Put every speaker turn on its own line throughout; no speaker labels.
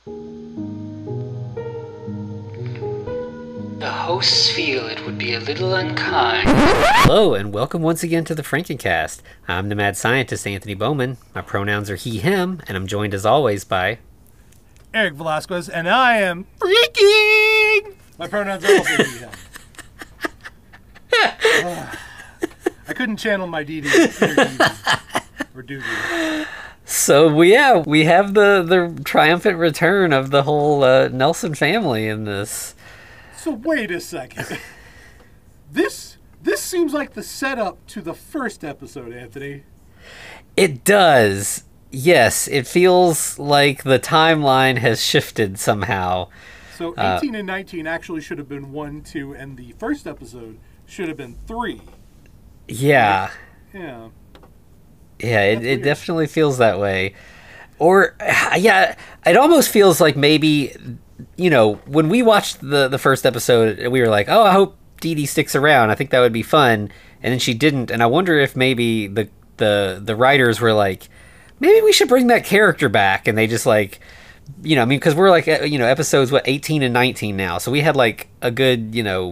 The hosts feel it would be a little unkind. Hello, and welcome once again to the Frankencast. I'm the mad scientist, Anthony Bowman. My pronouns are he, him, and I'm joined as always by...
Eric Velasquez, and I am freaking! My pronouns are also he, him. I couldn't channel my DD or duty.
So, we have the triumphant return of the whole Nelson family in this.
So wait a second. This seems like the setup to the first episode, Anthony.
It does. Yes, it feels like the timeline has shifted somehow.
So 18 and 19 actually should have been 1, 2, and the first episode should have been 3.
Yeah.
Yeah.
Yeah, it definitely feels that way. Or, yeah, it almost feels like maybe... You know, when we watched the first episode, we were like, oh, I hope Dee Dee sticks around. I think that would be fun. And then she didn't. And I wonder if maybe the writers were like, maybe we should bring that character back. And they just like, you know, I mean, because we're like, you know, episodes, 18 and 19 now. So we had like a good,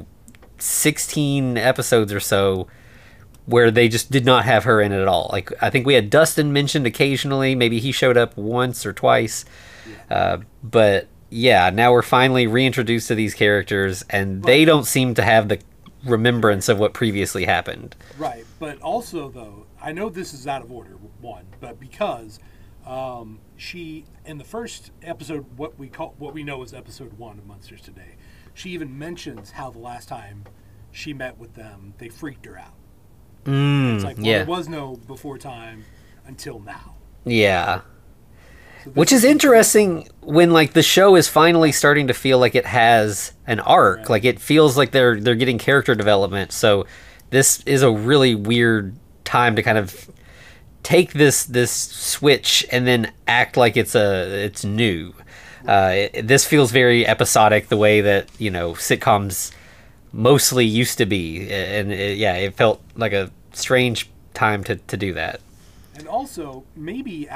16 episodes or so where they just did not have her in it at all. Like, I think we had Dustin mentioned occasionally. Maybe he showed up once or twice.
Yeah.
But... yeah, now we're finally reintroduced to these characters, and they don't seem to have the remembrance of what previously happened.
Right, but also, though, I know this is out of order, one, but because she, in the first episode, what we know is episode 1 of Monsters Today, she even mentions how the last time she met with them, they freaked her out. It's like, well, there was no before time until now.
Yeah. Which is interesting when like the show is finally starting to feel like it has an arc. Right. Like it feels like they're getting character development. So this is a really weird time to kind of take this switch and then act like it's new. This feels very episodic the way that, sitcoms mostly used to be. And it felt like a strange time to do that.
And also, maybe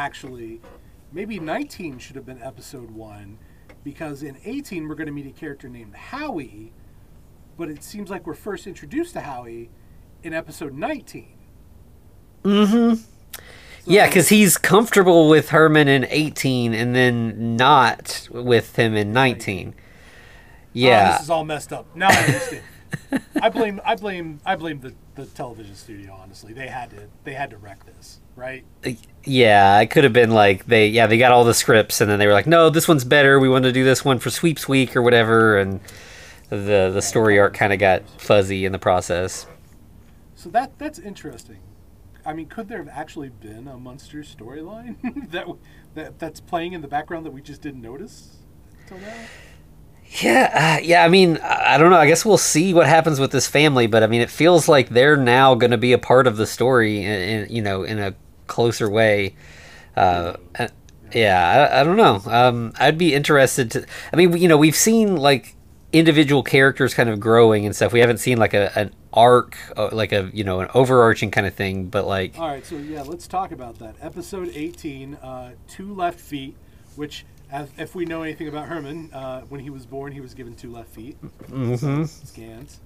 19 should have been episode 1, because in 18 we're going to meet a character named Howie, but it seems like we're first introduced to Howie in episode 19.
Mm-hmm. So, yeah, because he's comfortable with Herman in 18 and then not with him in 19. Yeah.
This is all messed up. Now I understand. I blame the television studio, honestly. They had to wreck this, right?
Yeah, it could have been like they got all the scripts and then they were like, no, this one's better. We want to do this one for Sweeps Week or whatever, and the story arc kind of got fuzzy in the process.
So that's interesting. I mean, could there have actually been a Munster storyline that's playing in the background that we just didn't notice until now?
Yeah. I mean, I don't know. I guess we'll see what happens with this family, but I mean, it feels like they're now going to be a part of the story, in a closer way. I don't know. I'd be interested to. I mean, we've seen like individual characters kind of growing and stuff. We haven't seen like an arc, like an overarching kind of thing. But like,
all right, so yeah, let's talk about that. Episode 18, 2 left feet, which. If we know anything about Herman, when he was born, he was given 2 left feet.
Mm-hmm.
Scans.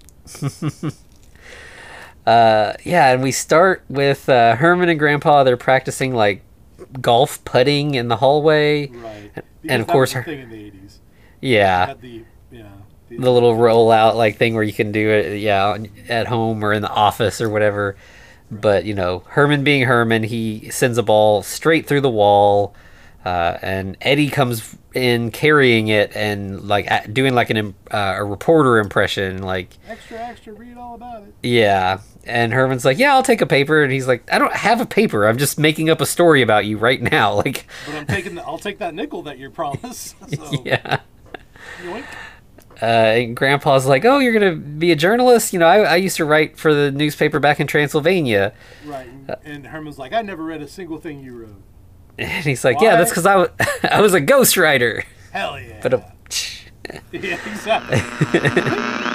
And we start with Herman and Grandpa. They're practicing like golf putting in the hallway,
right?
And of course,
that was the thing in the 80s.
Yeah.
Had the
little roll-out like thing where you can do it, at home or in the office or whatever. Right. But Herman being Herman, he sends a ball straight through the wall. And Eddie comes in carrying it and like doing like a reporter impression, like
extra, read all about it.
Yeah, and Herman's like, "Yeah, I'll take a paper," and he's like, "I don't have a paper. I'm just making up a story about you right now." Like,
but I'll take that nickel that you promised. So.
Yeah.
Yoink.
And Grandpa's like, "Oh, you're gonna be a journalist? I used to write for the newspaper back in Transylvania."
Right, and Herman's like, "I never read a single thing you wrote."
And he's like, "Yeah, that's because I was a ghostwriter."
Hell yeah.
But
yeah, exactly.